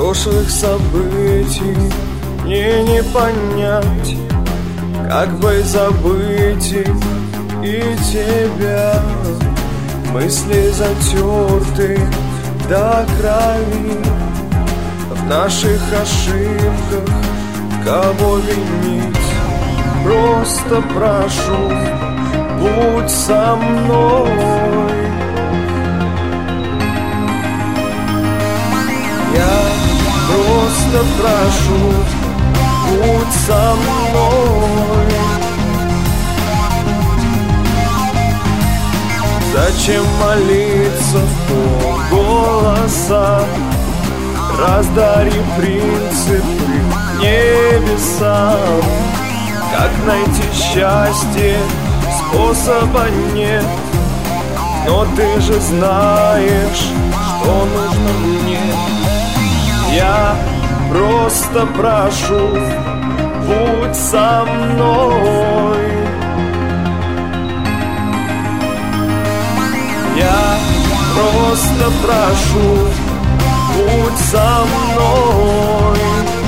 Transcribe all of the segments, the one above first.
Прошлых событий мне не понять, как бы забыть их и тебя. Мысли затерты до крови, в наших ошибках кого винить? Просто прошу, будь со мной. Я просто прошу, будь со мной. Зачем молиться в полголоса? Раздари принципы небесам. Как найти счастье? Способа нет, но ты же знаешь, что нужно мне. Я просто прошу, будь со мной. Я просто прошу, будь со мной.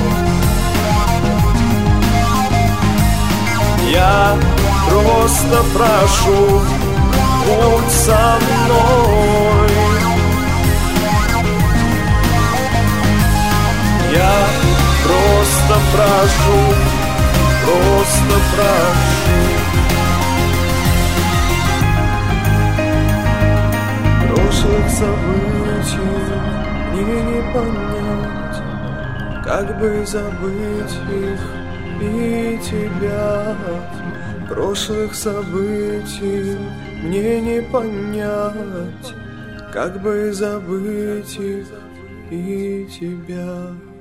Я просто прошу, будь со мной. Я просто прошу, просто прошу. Прошлых событий мне не понять, как бы забыть их и тебя. Прошлых событий мне не понять, как бы забыть их и тебя.